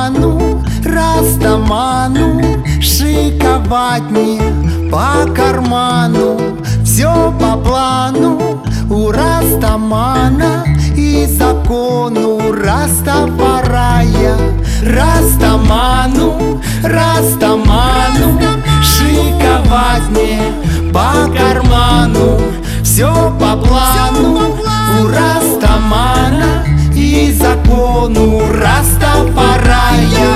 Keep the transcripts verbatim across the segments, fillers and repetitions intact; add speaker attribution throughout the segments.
Speaker 1: растаману, растаману, шиковать не по карману. Все по плану у растамана и закону Растафарая. Растаману, растаману, шиковать не по карману. Все по плану у растамана и закону Растафарая.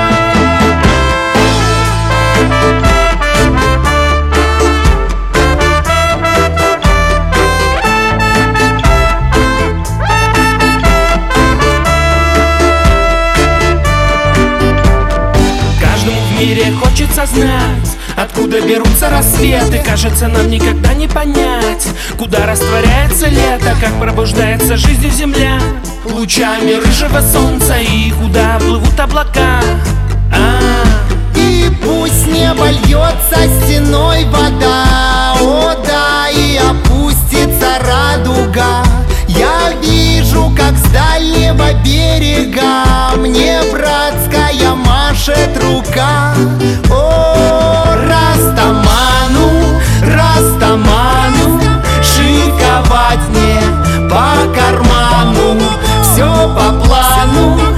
Speaker 2: В мире хочется знать, откуда берутся рассветы. Кажется, нам никогда не понять, куда растворяется лето, как пробуждается жизнью земля лучами рыжего солнца, и куда плывут облака. А-а-а.
Speaker 1: И пусть небо льется стеной вода, о да, и опустится радуга. Я вижу, как с дальнего берега мне братская машет рука. О, растаману, растаману, шиковать не по карману. Все по плану